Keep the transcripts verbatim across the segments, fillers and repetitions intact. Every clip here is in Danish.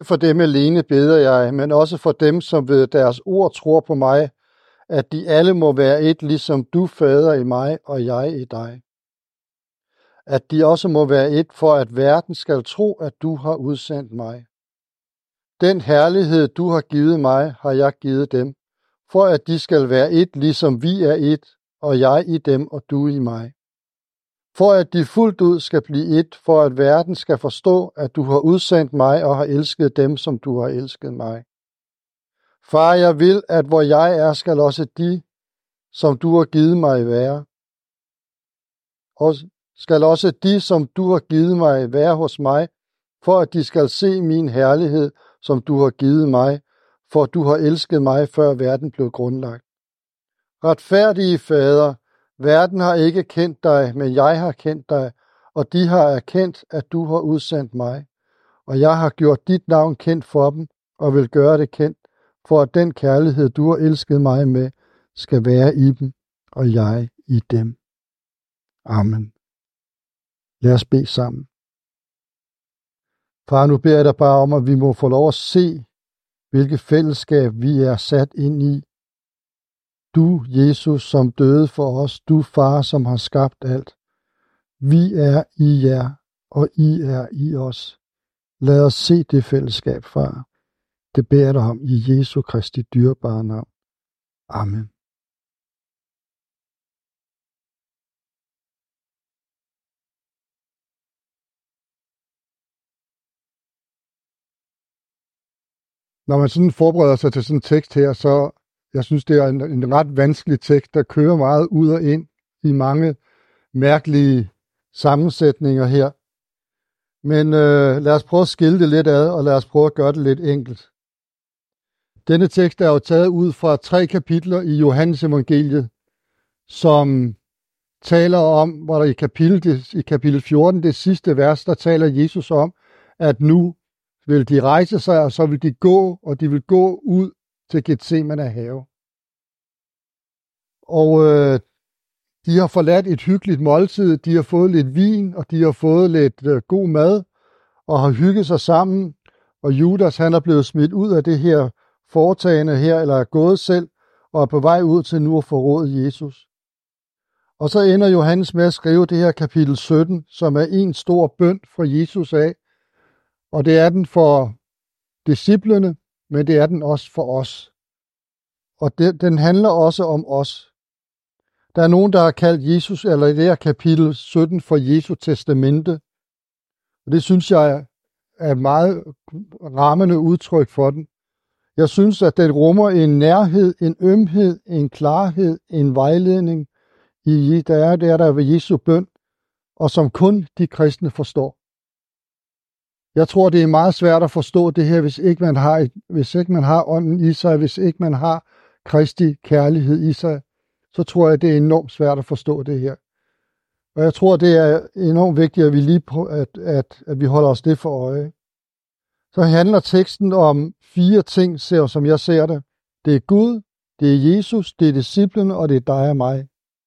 For dem alene beder jeg, men også for dem, som ved deres ord tror på mig, at de alle må være et, ligesom du, Fader, i mig og jeg i dig. At de også må være et, for at verden skal tro, at du har udsendt mig. Den herlighed, du har givet mig, har jeg givet dem, for at de skal være et, ligesom vi er et, og jeg i dem, og du i mig. For at de fuldt ud skal blive et, for at verden skal forstå, at du har udsendt mig og har elsket dem, som du har elsket mig. Far, jeg vil, at hvor jeg er, skal også de, som du har givet mig, være. Og skal også de, som du har givet mig, være hos mig, for at de skal se min herlighed, som du har givet mig, for du har elsket mig, før verden blev grundlagt. Retfærdige Fader, verden har ikke kendt dig, men jeg har kendt dig, og de har erkendt, at du har udsendt mig. Og jeg har gjort dit navn kendt for dem, og vil gøre det kendt, for at den kærlighed, du har elsket mig med, skal være i dem, og jeg i dem. Amen. Lad os bede sammen. Far, nu beder jeg dig bare om, at vi må få lov at se, hvilket fællesskab vi er sat ind i. Du, Jesus, som døde for os. Du, Far, som har skabt alt. Vi er i jer, og I er i os. Lad os se det fællesskab, Far. Det beder jeg dig om i Jesu Kristi dyrebare navn. Amen. Når man sådan forbereder sig til sådan en tekst her, så jeg synes, det er en, en ret vanskelig tekst, der kører meget ud og ind i mange mærkelige sammensætninger her. Men øh, lad os prøve at skille det lidt ad, og lad os prøve at gøre det lidt enkelt. Denne tekst er jo taget ud fra tre kapitler i Johannes evangeliet, som taler om, hvor der i kapitel, i kapitel fjorten, det sidste vers, der taler Jesus om, at nu vil de rejse sig, og så vil de gå, og de vil gå ud til Getsemane have. Og øh, de har forladt et hyggeligt måltid, de har fået lidt vin, og de har fået lidt øh, god mad, og har hygget sig sammen, og Judas, han er blevet smidt ud af det her foretagende her, eller er gået selv, og er på vej ud til nu at forråde Jesus. Og så ender Johannes med at skrive det her kapitel sytten, som er en stor bøn fra Jesus af, og det er den for disciplene, men det er den også for os. Og det, den handler også om os. Der er nogen, der har kaldt Jesus, eller i det her kapitel sytten, for Jesu testamente. Og det synes jeg er et meget rammende udtryk for den. Jeg synes, at den rummer en nærhed, en ømhed, en klarhed, en vejledning, i der er der, der er ved Jesu bøn, og som kun de kristne forstår. Jeg tror, det er meget svært at forstå det her, hvis ikke man har, et, hvis ikke man har ånden i sig, hvis ikke man har Kristi kærlighed i sig, så tror jeg, det er enormt svært at forstå det her. Og jeg tror, det er enormt vigtigt, at vi lige på, at, at, at vi holder os det for øje. Så handler teksten om fire ting, som jeg ser det. Det er Gud, det er Jesus, det er disciplene, og det er dig og mig.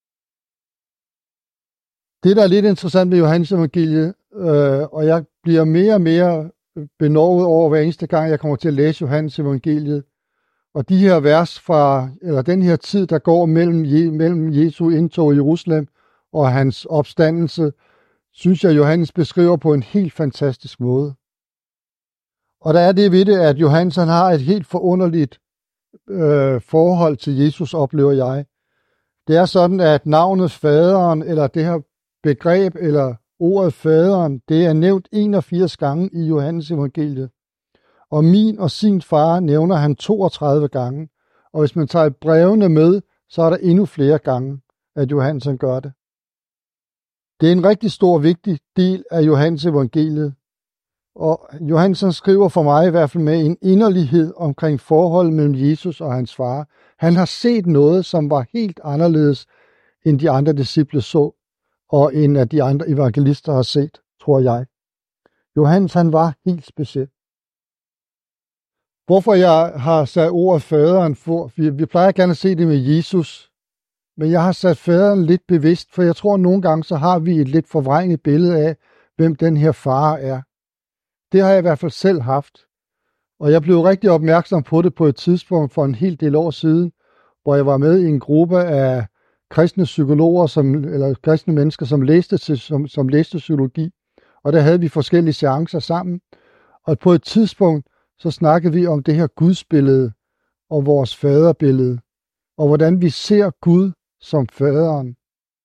Det, der er lidt interessant ved Johannes evangeliet, øh, og jeg bliver mere og mere benovet over hver eneste gang, jeg kommer til at læse Johannes evangeliet. Og de her vers fra, eller den her tid, der går mellem, mellem Jesu indtog i Jerusalem og hans opstandelse, synes jeg, Johannes beskriver på en helt fantastisk måde. Og der er det ved det, at Johannes han har et helt forunderligt øh, forhold til Jesus, oplever jeg. Det er sådan, at navnet faderen, eller det her begreb, eller ordet faderen, det er nævnt enogfirs gange i Johannes evangeliet. Og min og sin far nævner han toogtredive gange. Og hvis man tager brevene med, så er der endnu flere gange, at Johannes han gør det. Det er en rigtig stor, vigtig del af Johannes evangeliet. Og Johannes han skriver for mig i hvert fald med en inderlighed omkring forholdet mellem Jesus og hans far. Han har set noget, som var helt anderledes, end de andre disciple så, og end at de andre evangelister har set, tror jeg. Johannes han var helt speciel. Hvorfor jeg har sat ordet faderen for, vi, vi plejer gerne at se det med Jesus, men jeg har sat faderen lidt bevidst, for jeg tror, at nogle gange så har vi et lidt forvrænget billede af, hvem den her far er. Det har jeg i hvert fald selv haft. Og jeg blev rigtig opmærksom på det på et tidspunkt for en hel del år siden, hvor jeg var med i en gruppe af kristne psykologer, som, eller kristne mennesker, som læste, til, som, som læste psykologi. Og der havde vi forskellige seancer sammen. Og på et tidspunkt, så snakkede vi om det her gudsbillede og vores faderbillede, og hvordan vi ser Gud som faderen.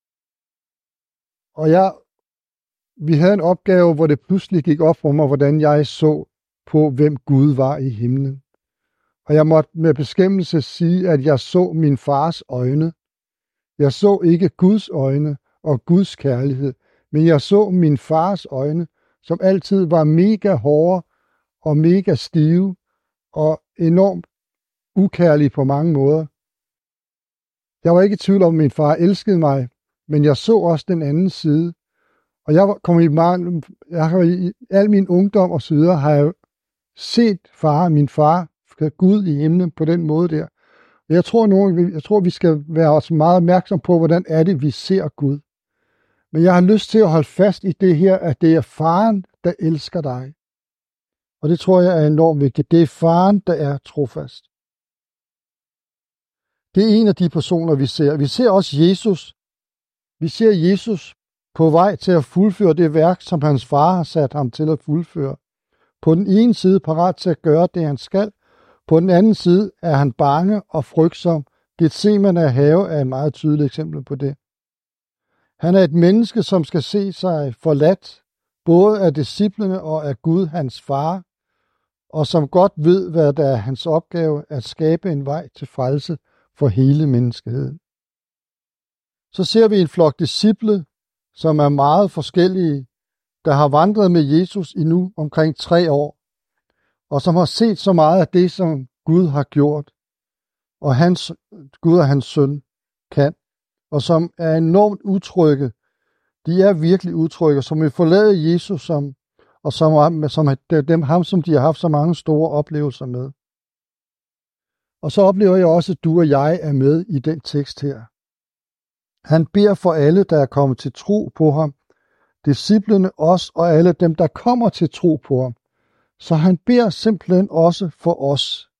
Og jeg, vi havde en opgave, hvor det pludselig gik op for mig, hvordan jeg så på, hvem Gud var i himlen. Og jeg måtte med beskæmmelse sige, at jeg så min fars øjne. Jeg så ikke Guds øjne og Guds kærlighed, men jeg så min fars øjne, som altid var mega hårde og mega stive og enormt ukærlige på mange måder. Jeg var ikke i tvivl om, at min far elskede mig, men jeg så også den anden side. Og jeg kom i, meget, jeg har i al min ungdom og så videre, har jeg set far, min far, Gud i himlen på den måde der. Og jeg tror, nogen, jeg tror, vi skal være også meget opmærksom på, hvordan er det, vi ser Gud. Men jeg har lyst til at holde fast i det her, at det er faren, der elsker dig. Og det tror jeg er enormt vigtigt. Det er faren, der er trofast. Det er en af de personer, vi ser. Vi ser også Jesus. Vi ser Jesus på vej til at fuldføre det værk, som hans far har sat ham til at fuldføre. På den ene side parat til at gøre det, han skal. På den anden side er han bange og frygtsom. Getsemane have er et meget tydeligt eksempel på det. Han er et menneske, som skal se sig forladt, både af disciplene og af Gud, hans far, og som godt ved, hvad der er hans opgave, at skabe en vej til frelse for hele menneskeheden. Så ser vi en flok disciple, som er meget forskellige, der har vandret med Jesus i nu omkring tre år, og som har set så meget af det, som Gud har gjort, og hans, Gud og hans søn kan, og som er enormt utrygge. De er virkelig utrygge, som vil forlade Jesus, som, og som, som er dem, ham, som de har haft så mange store oplevelser med. Og så oplever jeg også, at du og jeg er med i den tekst her. Han beder for alle, der er kommet til tro på ham, disciplene os og alle dem, der kommer til tro på ham. Så han beder simpelthen også for os.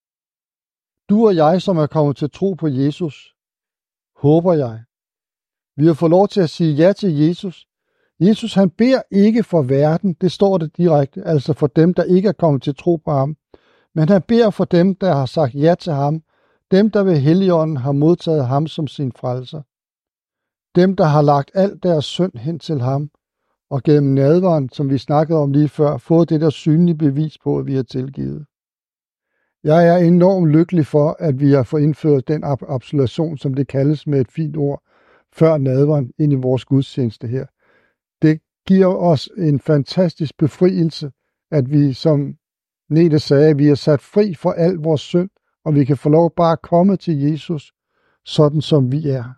Du og jeg, som er kommet til tro på Jesus, håber jeg. Vi har fået lov til at sige ja til Jesus. Jesus, han beder ikke for verden, det står det direkte, altså for dem, der ikke er kommet til tro på ham. Men han beder for dem, der har sagt ja til ham, dem, der ved Helligånden har modtaget ham som sin frelser. Dem, der har lagt alt deres synd hen til ham, og gennem nadveren, som vi snakkede om lige før, fået det der synlige bevis på, at vi er tilgivet. Jeg er enormt lykkelig for, at vi har fået indført den absolution, som det kaldes med et fint ord, før nadveren ind i vores gudstjeneste her. Det giver os en fantastisk befrielse, at vi, som Nete sagde, vi er sat fri for al vores synd, og vi kan få lov bare at komme til Jesus, sådan som vi er.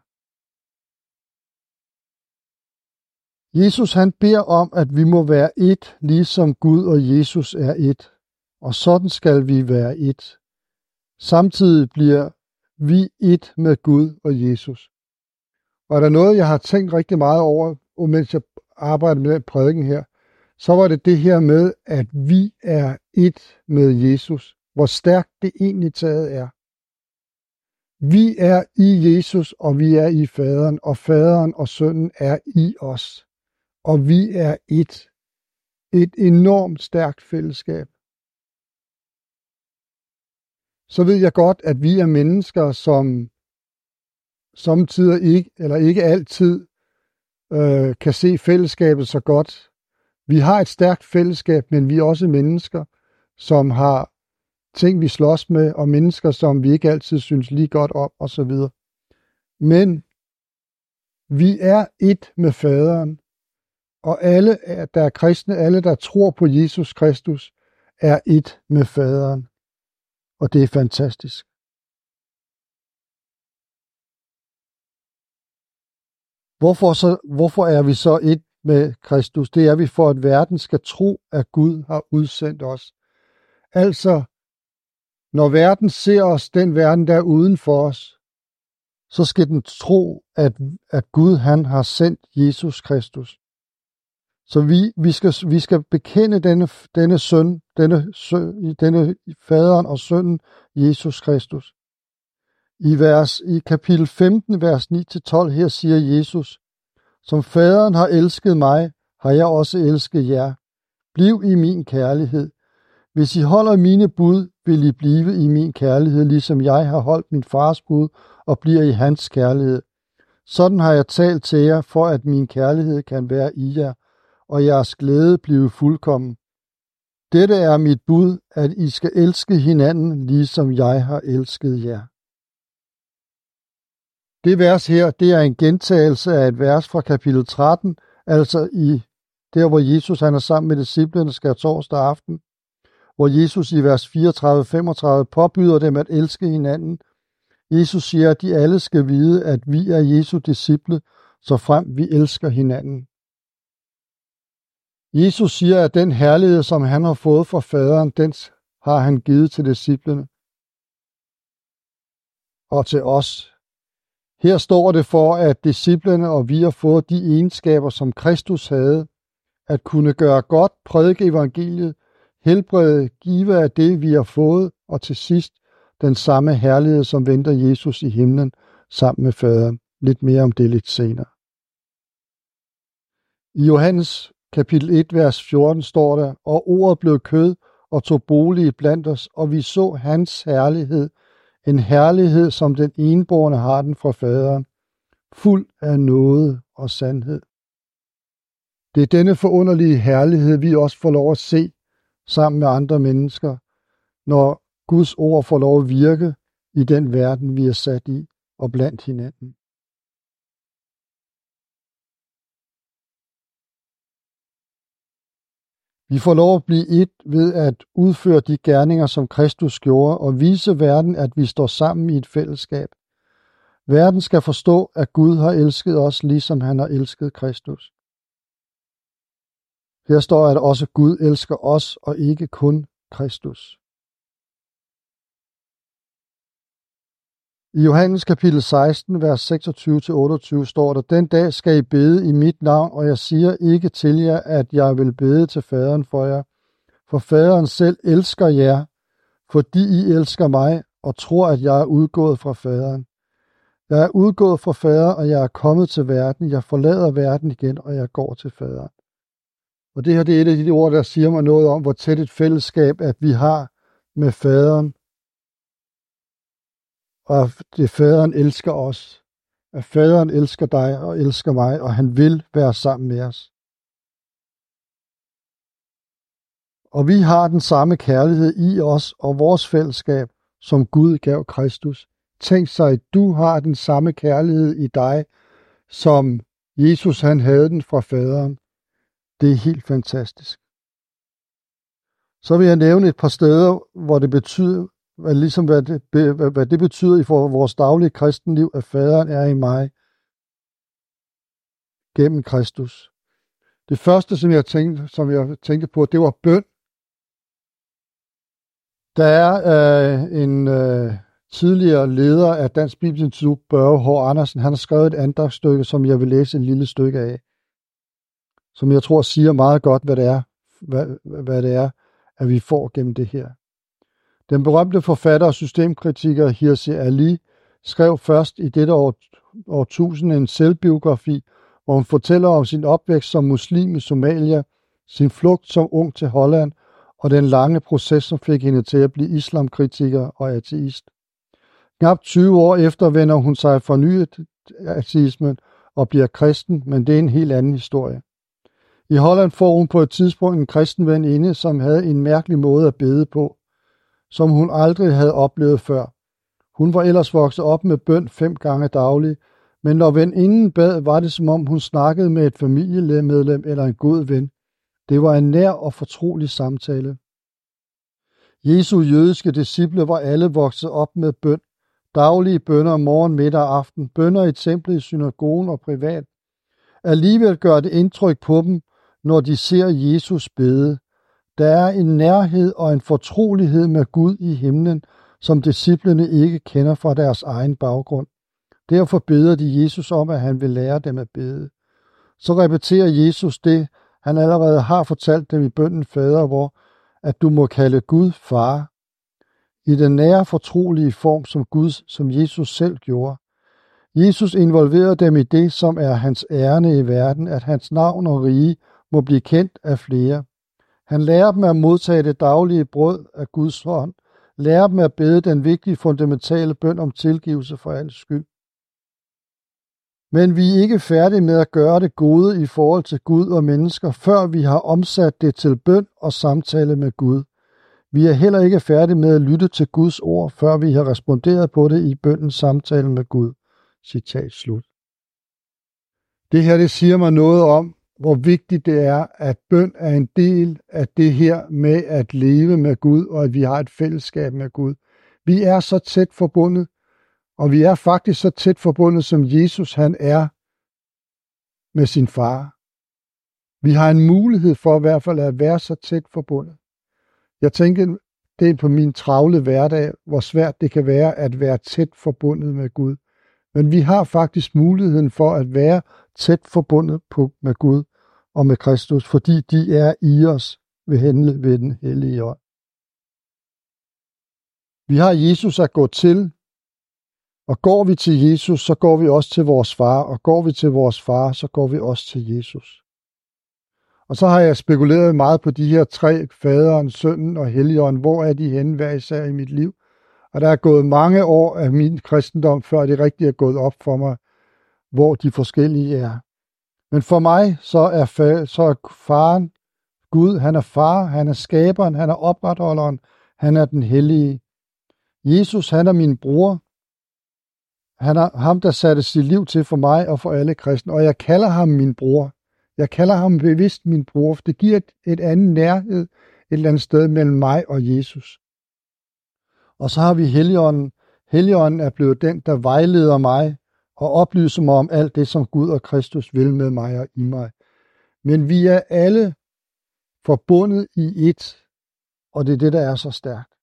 Jesus, han beder om, at vi må være et, ligesom Gud og Jesus er et. Og sådan skal vi være et. Samtidig bliver vi et med Gud og Jesus. Og er der noget, jeg har tænkt rigtig meget over, mens jeg arbejder med den prædiken her, så var det det her med, at vi er et med Jesus. Hvor stærkt det egentlig taget er. Vi er i Jesus, og vi er i faderen, og faderen og sønnen er i os. Og vi er et. Et enormt stærkt fællesskab. Så ved jeg godt, at vi er mennesker, som samtidig ikke, eller ikke altid, øh, kan se fællesskabet så godt. Vi har et stærkt fællesskab, men vi er også mennesker, som har ting, vi slås med, og mennesker, som vi ikke altid synes lige godt om, osv. Men vi er et med faderen, og alle, der er kristne, alle, der tror på Jesus Kristus, er et med faderen. Og det er fantastisk. Hvorfor, så, hvorfor er vi så et med Kristus? Det er vi for, at verden skal tro, at Gud har udsendt os. Altså, når verden ser os, den verden, der er uden for os, så skal den tro, at, at Gud han har sendt Jesus Kristus. Så vi, vi, skal, vi skal bekende denne, denne søn, denne, søn, denne faderen og sønnen, Jesus Kristus. I, vers, I kapitel femten, vers ni til tolv, her siger Jesus, som faderen har elsket mig, har jeg også elsket jer. Bliv i min kærlighed. Hvis I holder mine bud, vil I blive i min kærlighed, ligesom jeg har holdt min fars bud og bliver i hans kærlighed. Sådan har jeg talt til jer, for at min kærlighed kan være i jer, og jeres glæde blive fuldkommen. Dette er mit bud, at I skal elske hinanden, ligesom jeg har elsket jer. Det vers her, det er en gentagelse af et vers fra kapitel tretten, altså i der, hvor Jesus han er sammen med disciplene skærtorsdag aften, hvor Jesus i vers fireogtredive til femogtredive påbyder dem at elske hinanden. Jesus siger, at de alle skal vide, at vi er Jesu disciple, så frem vi elsker hinanden. Jesus siger, at den herlighed, som han har fået fra faderen, den har han givet til disciplene og til os. Her står det for, at disciplene og vi har fået de egenskaber, som Kristus havde, at kunne gøre godt, prædike evangeliet, helbrede, give af det, vi har fået, og til sidst den samme herlighed, som venter Jesus i himlen sammen med faderen. Lidt mere om det lidt senere. I Johannes kapitel et, vers fjorten står der, og ordet blev kød og tog bolig blandt os, og vi så hans herlighed, en herlighed, som den enbårne har den fra faderen, fuld af nåde og sandhed. Det er denne forunderlige herlighed, vi også får lov at se sammen med andre mennesker, når Guds ord får lov at virke i den verden, vi er sat i, og blandt hinanden. Vi får lov at blive et ved at udføre de gerninger, som Kristus gjorde, og vise verden, at vi står sammen i et fællesskab. Verden skal forstå, at Gud har elsket os, ligesom han har elsket Kristus. Her står, at også Gud elsker os, og ikke kun Kristus. I Johannes kapitel seksten, vers seksogtyve til otteogtyve står der, den dag skal I bede i mit navn, og jeg siger ikke til jer, at jeg vil bede til faderen for jer. For faderen selv elsker jer, fordi I elsker mig, og tror, at jeg er udgået fra faderen. Jeg er udgået fra faderen, og jeg er kommet til verden. Jeg forlader verden igen, og jeg går til faderen. Og det her det er et af de ord, der siger mig noget om, hvor tæt et fællesskab, at vi har med faderen. Og det faderen elsker os. At faderen elsker dig og elsker mig, og han vil være sammen med os. Og vi har den samme kærlighed i os og vores fællesskab, som Gud gav Kristus. Tænk sig, at du har den samme kærlighed i dig, som Jesus han havde den fra faderen. Det er helt fantastisk. Så vil jeg nævne et par steder, hvor det betyder, hvad, ligesom hvad, det, hvad, hvad det betyder i for vores daglige kristenliv, at faderen er i mig gennem Kristus. Det første, som jeg tænkte, som jeg tænkte på, det var bøn. Der er øh, en øh, tidligere leder af Dansk Bibelsinstitut, Børge H. Andersen, han har skrevet et andagtstykke, som jeg vil læse et lille stykke af, som jeg tror siger meget godt, hvad det er, hvad, hvad det er, at vi får gennem det her. Den berømte forfatter og systemkritiker Hirsi Ali skrev først i dette år, årtusinde en selvbiografi, hvor hun fortæller om sin opvækst som muslim i Somalia, sin flugt som ung til Holland, og den lange proces, som fik hende til at blive islamkritiker og ateist. Knap tyve år efter vender hun sig fornyet ateismen og bliver kristen, men det er en helt anden historie. I Holland får hun på et tidspunkt en kristen veninde, som havde en mærkelig måde at bede på, som hun aldrig havde oplevet før. Hun var ellers vokset op med bøn fem gange dagligt, men når veninden bad, var det som om hun snakkede med et familiemedlem eller en god ven. Det var en nær og fortrolig samtale. Jesu jødiske disciple var alle vokset op med bøn. Daglige bønner morgen, middag og aften. Bønner i templet, i synagogen og privat. Alligevel gør det indtryk på dem, når de ser Jesus bede. Der er en nærhed og en fortrolighed med Gud i himlen, som disciplene ikke kender fra deres egen baggrund. Derfor beder de Jesus om, at han vil lære dem at bede. Så repeterer Jesus det, han allerede har fortalt dem i bønnen Fader vor, at du må kalde Gud far, i den nære fortrolige form som Gud, som Jesus selv gjorde. Jesus involverede dem i det, som er hans ærne i verden, at hans navn og rige må blive kendt af flere. Han lærer dem at modtage det daglige brød af Guds hånd, lærer dem at bede den vigtige fundamentale bøn om tilgivelse for alles skyld. Men vi er ikke færdige med at gøre det gode i forhold til Gud og mennesker, før vi har omsat det til bøn og samtale med Gud. Vi er heller ikke færdige med at lytte til Guds ord, før vi har responderet på det i bønnens samtale med Gud. Citat slut. Det her, det siger mig noget om, hvor vigtigt det er, at bøn er en del af det her med at leve med Gud, og at vi har et fællesskab med Gud. Vi er så tæt forbundet, og vi er faktisk så tæt forbundet, som Jesus han er med sin far. Vi har en mulighed for i hvert fald at være så tæt forbundet. Jeg tænker, det er på min travle hverdag, hvor svært det kan være at være tæt forbundet med Gud. Men vi har faktisk muligheden for at være tæt forbundet på, med Gud og med Kristus, fordi de er i os ved hende ved den hellige ånd. Vi har Jesus at gå til, og går vi til Jesus, så går vi også til vores far, og går vi til vores far, så går vi også til Jesus. Og så har jeg spekuleret meget på de her tre, faderen, sønnen og helligånden. Hvor er de henne hver især i mit liv? Og der er gået mange år af min kristendom, før det rigtigt er gået op for mig, hvor de forskellige er. Men for mig, så er, fa- så er faren Gud. Han er far, han er skaberen, han er opretholderen, han er den hellige. Jesus, han er min bror. Han er ham, der satte sit liv til for mig og for alle kristne. Og jeg kalder ham min bror. Jeg kalder ham bevidst min bror, for det giver et, et andet nærhed et eller andet sted mellem mig og Jesus. Og så har vi Helligånden. Helligånden er blevet den, der vejleder mig og oplyser mig om alt det, som Gud og Kristus vil med mig og i mig. Men vi er alle forbundet i ét, og det er det, der er så stærkt.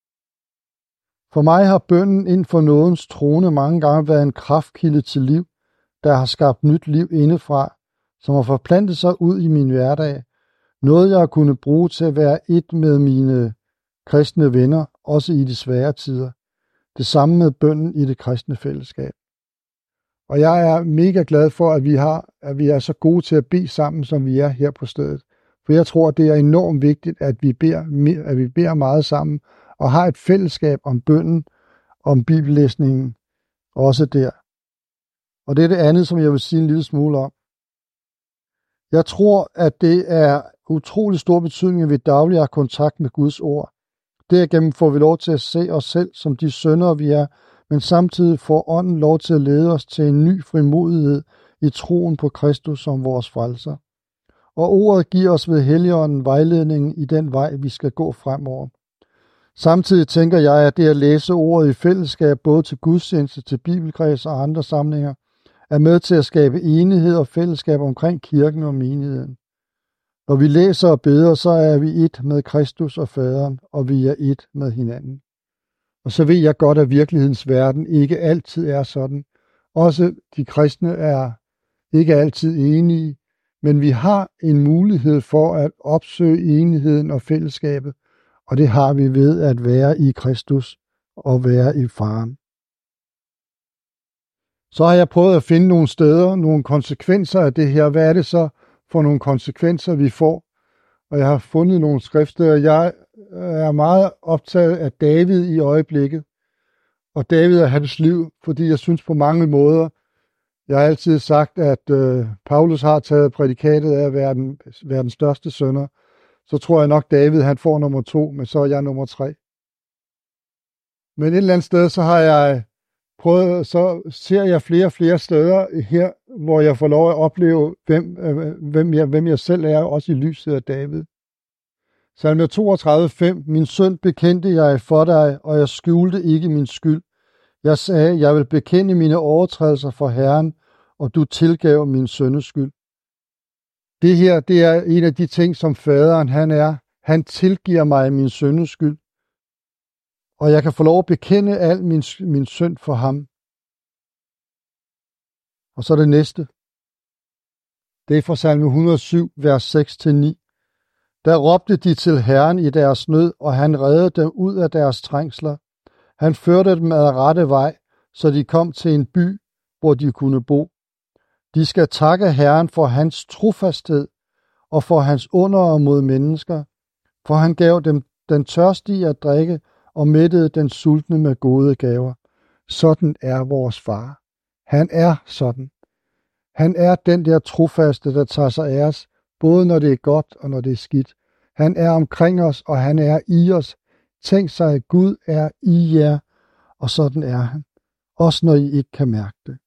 For mig har bønnen inden for nådens trone mange gange været en kraftkilde til liv, der har skabt nyt liv indefra, som har forplantet sig ud i min hverdag. Noget, jeg har kunnet bruge til at være et med mine kristne venner, også i de svære tider. Det samme med bønnen i det kristne fællesskab. Og jeg er mega glad for, at vi, har, at vi er så gode til at bede sammen, som vi er her på stedet. For jeg tror, det er enormt vigtigt, at vi beder, at vi beder meget sammen, og har et fællesskab om bønnen, om bibellæsningen, også der. Og det er det andet, som jeg vil sige en lille smule om. Jeg tror, at det er utrolig stor betydning, at vi dagligt har kontakt med Guds ord. Derigennem får vi lov til at se os selv som de syndere, vi er, men samtidig får ånden lov til at lede os til en ny frimodighed i troen på Kristus som vores frelser. Og ordet giver os ved Helligånden vejledning i den vej, vi skal gå fremover. Samtidig tænker jeg, at det at læse ordet i fællesskab, både til gudstjeneste, til bibelkreds og andre samlinger, er med til at skabe enighed og fællesskab omkring kirken og menigheden. Når vi læser og beder, så er vi et med Kristus og Faderen, og vi er et med hinanden. Og så ved jeg godt, at virkelighedens verden ikke altid er sådan. Også de kristne er ikke altid enige, men vi har en mulighed for at opsøge enigheden og fællesskabet, og det har vi ved at være i Kristus og være i Faren. Så har jeg prøvet at finde nogle steder, nogle konsekvenser af det her. Hvad er det så for nogle konsekvenser, vi får? Og jeg har fundet nogle skriftsteder. Jeg er meget optaget af David i øjeblikket, og David og hans liv, fordi jeg synes på mange måder, jeg har altid sagt, at øh, Paulus har taget prædikatet af at være den, være den største sønder. Så tror jeg nok, David han får nummer to, men så er jeg nummer tre. Men et eller andet sted, så har jeg prøvet, så ser jeg flere og flere steder her, hvor jeg får lov at opleve, hvem, øh, hvem, jeg, hvem jeg selv er, også i lyset af David. Salme toogtredive fem. Min synd bekendte jeg for dig, og jeg skjulte ikke min skyld. Jeg sagde, jeg vil bekende mine overtrædelser for Herren, og du tilgav min syndes skyld. Det her, det er en af de ting, som faderen han er. Han tilgiver mig min syndes skyld. Og jeg kan få lov at bekende al min, min synd for ham. Og så det næste. Det er fra salme et hundrede og syv, vers seks til ni. Der råbte de til Herren i deres nød, og han reddede dem ud af deres trængsler. Han førte dem ad rette vej, så de kom til en by, hvor de kunne bo. De skal takke Herren for hans trofasthed og for hans undere mod mennesker, for han gav dem den tørstige at drikke og mættede den sultne med gode gaver. Sådan er vores far. Han er sådan. Han er den der trofaste, der tager sig af os, både når det er godt og når det er skidt. Han er omkring os, og han er i os. Tænk sig, at Gud er i jer, og sådan er han. Også når I ikke kan mærke det.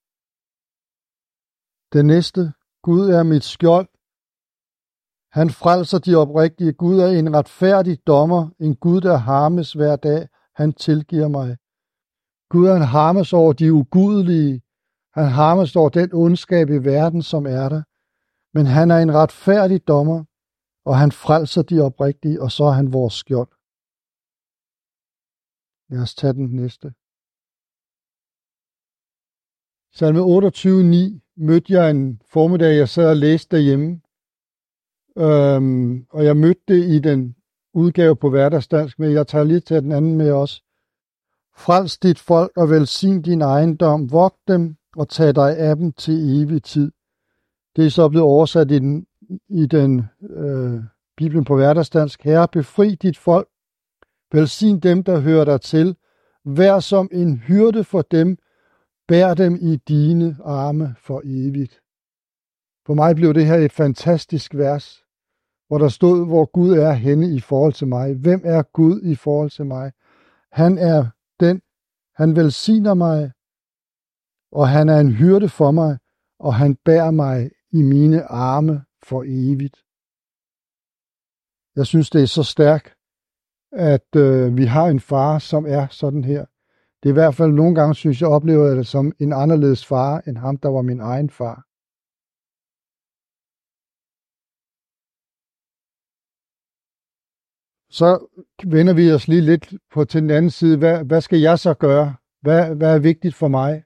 Det næste. Gud er mit skjold. Han frelser de oprigtige. Gud er en retfærdig dommer, en Gud, der harmes hver dag. Han tilgiver mig. Gud han harmes over de ugudelige. Han harmes over den ondskab i verden, som er der. Men han er en retfærdig dommer, og han frelser de oprigtige, og så er han vores skjold. Lad os tage den næste. Salme otteogtyve ni mødte jeg en formiddag, jeg sad og læste derhjemme. Øhm, og jeg mødte det i den udgave på hverdagsdansk, men jeg tager lige til den anden med også. Frels dit folk og velsign din ejendom, vogt dem og tag dig af dem til evig tid. Det er så blevet oversat i den, i den øh, Bibelen på hverdagsdansk. Herre, befri dit folk, velsign dem, der hører dig til. Vær som en hyrde for dem, bær dem i dine arme for evigt. For mig blev det her et fantastisk vers, hvor der stod, hvor Gud er henne i forhold til mig. Hvem er Gud i forhold til mig? Han er den, han velsigner mig, og han er en hyrde for mig, og han bærer mig i mine arme for evigt. Jeg synes, det er så stærkt, at øh, vi har en far, som er sådan her. Det er i hvert fald nogle gange, synes jeg, oplever det som en anderledes far, end ham, der var min egen far. Så vender vi os lige lidt på til den anden side. Hvad, hvad skal jeg så gøre? Hvad, hvad er vigtigt for mig?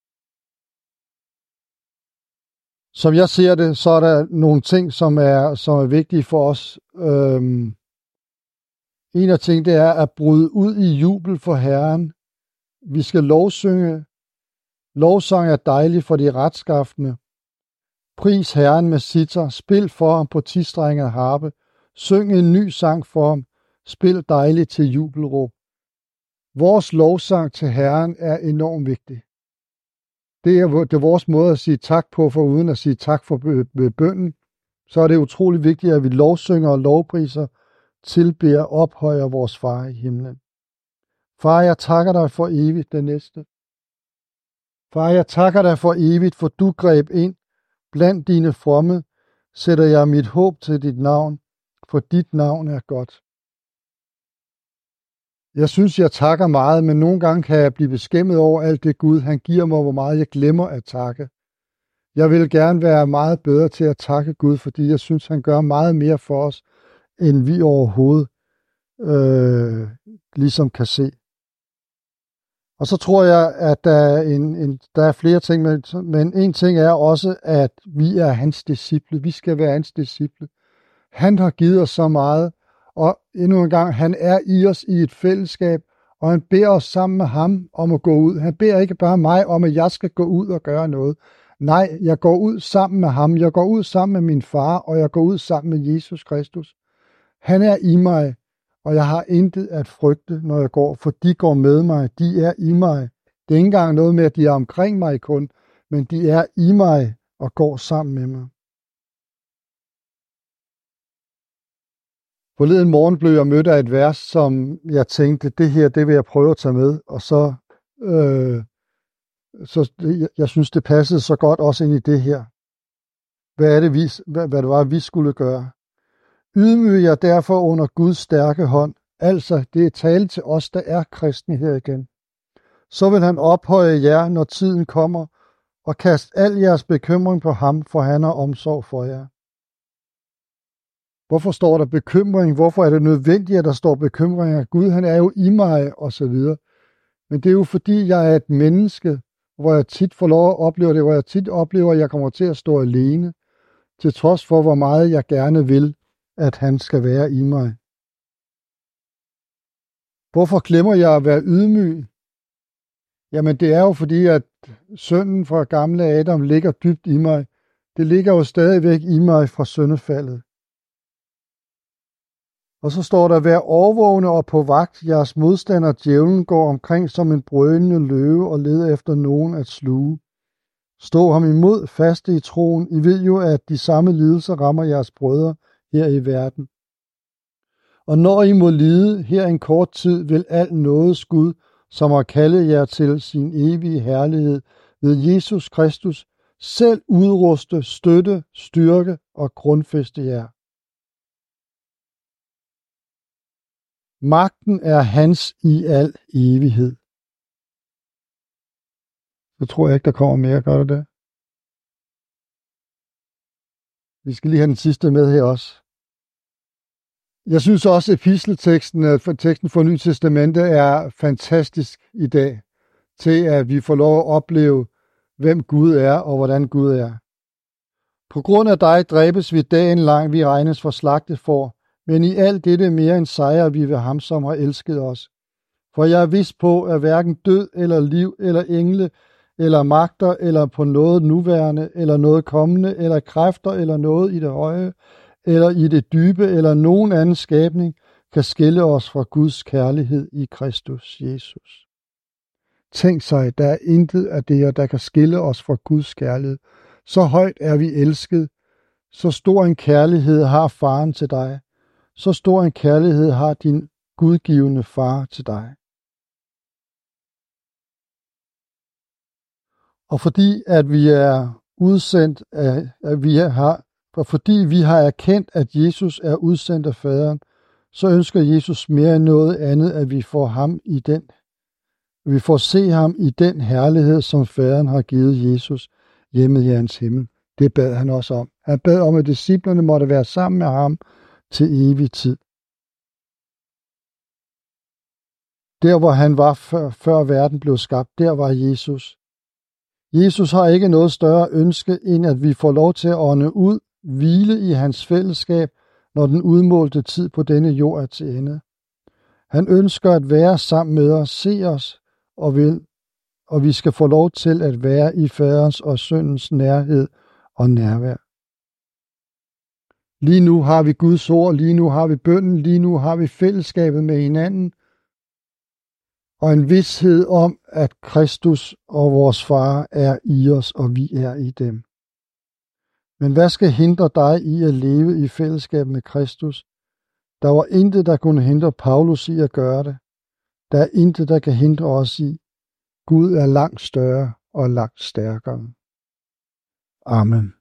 Som jeg ser det, så er der nogle ting, som er, som er vigtige for os. Øhm, en af tingene, det er at bryde ud i jubel for Herren. Vi skal lovsynge. Lovsang er dejlig for de retskaffende. Pris Herren med sitar. Spil for ham på tistrenge og harpe. Syng en ny sang for ham. Spil dejligt til jubelråb. Vores lovsang til Herren er enormt vigtig. Det er, det er vores måde at sige tak på, for uden at sige tak for bønnen. Så er det utrolig vigtigt, at vi lovsynger og lovpriser, tilbeder og ophøjer vores far i himlen. Far, jeg takker dig for evigt, det næste. Far, jeg takker dig for evigt, for du greb ind. Blandt dine fromme sætter jeg mit håb til dit navn, for dit navn er godt. Jeg synes, jeg takker meget, men nogle gange kan jeg blive beskæmmet over alt det Gud, han giver mig, hvor meget jeg glemmer at takke. Jeg vil gerne være meget bedre til at takke Gud, fordi jeg synes, han gør meget mere for os, end vi overhovedet øh, ligesom kan se. Og så tror jeg, at der er, en, en, der er flere ting, men, men en ting er også, at vi er hans disciple. Vi skal være hans disciple. Han har givet os så meget, og endnu en gang, han er i os i et fællesskab, og han beder os sammen med ham om at gå ud. Han beder ikke bare mig om, at jeg skal gå ud og gøre noget. Nej, jeg går ud sammen med ham. Jeg går ud sammen med min far, og jeg går ud sammen med Jesus Kristus. Han er i mig, og jeg har intet at frygte, når jeg går, for de går med mig. De er i mig. Det er ikke engang noget med, at de er omkring mig kun, men de er i mig og går sammen med mig. Forleden morgen blev jeg mødt af et vers, som jeg tænkte, det her, det vil jeg prøve at tage med, og så, øh, så jeg, jeg synes, det passede så godt også ind i det her. Hvad er det, vi, hvad, hvad det var, vi skulle gøre? Ydmyg jer derfor under Guds stærke hånd, altså det er tale til os, der er kristne her igen. Så vil han ophøje jer, når tiden kommer, og kaste al jeres bekymring på ham, for han har omsorg for jer. Hvorfor står der bekymring? Hvorfor er det nødvendigt, at der står bekymring? Gud, han er jo i mig, og så videre. Men det er jo fordi, jeg er et menneske, hvor jeg tit får lov at opleve det, hvor jeg tit oplever, at jeg kommer til at stå alene. til trods for hvor meget jeg gerne vil, at han skal være i mig. Hvorfor glemmer jeg at være ydmyg? Jamen det er jo fordi, at synden fra gamle Adam ligger dybt i mig. Det ligger jo stadigvæk i mig fra syndefaldet. Og så står der, vær årvågne og på vagt, jeres modstander djævlen går omkring som en brølende løve og leder efter nogen at sluge. Stå ham imod, faste i troen. I ved jo, at de samme lidelser rammer jeres brødre her i verden. Og når I må lide her en kort tid, vil al nådes Gud, som har kaldet jer til sin evige herlighed ved Jesus Kristus, selv udruste, støtte, styrke og grundfæste jer. Magten er hans i al evighed. Så tror jeg ikke, der kommer mere, gør det det? Vi skal lige have den sidste med her også. Jeg synes også, at epistelteksten, teksten for Nye Testamente, er fantastisk i dag, til at vi får lov at opleve, hvem Gud er og hvordan Gud er. På grund af dig dræbes vi dagen lang, vi regnes for slagtet for, men i alt dette mere end sejrer vi ved ham, som har elsket os. For jeg er vidst på, at hverken død eller liv eller engle eller magter eller på noget nuværende eller noget kommende eller kræfter eller noget i det høje eller i det dybe eller nogen anden skabning kan skille os fra Guds kærlighed i Kristus Jesus. Tænk sig, der er intet af det, der kan skille os fra Guds kærlighed. Så højt er vi elsket. Så stor en kærlighed har faren til dig. Så stor en kærlighed har din gudgivende far til dig. Og fordi at vi er udsendt af, at vi har, og fordi vi har erkendt, at Jesus er udsendt af faderen, så ønsker Jesus mere end noget andet, at vi får ham i den, vi får se ham i den herlighed, som faderen har givet Jesus hjemme i hans himmel. Det bad han også om. Han bad om, at disciplerne måtte være sammen med ham til evig tid. Der, hvor han var før, før verden blev skabt, der var Jesus. Jesus har ikke noget større ønske, end at vi får lov til at ånde ud, hvile i hans fællesskab, når den udmålte tid på denne jord er til ende. Han ønsker at være sammen med os, se os, og, vil, og vi skal få lov til at være i faderens og søndens nærhed og nærvær. Lige nu har vi Guds ord, lige nu har vi bønnen, lige nu har vi fællesskabet med hinanden, og en vished om, at Kristus og vores far er i os, og vi er i dem. Men hvad skal hindre dig i at leve i fællesskab med Kristus? Der var intet, der kunne hindre Paulus i at gøre det. Der er intet, der kan hindre os i. Gud er langt større og langt stærkere. Amen.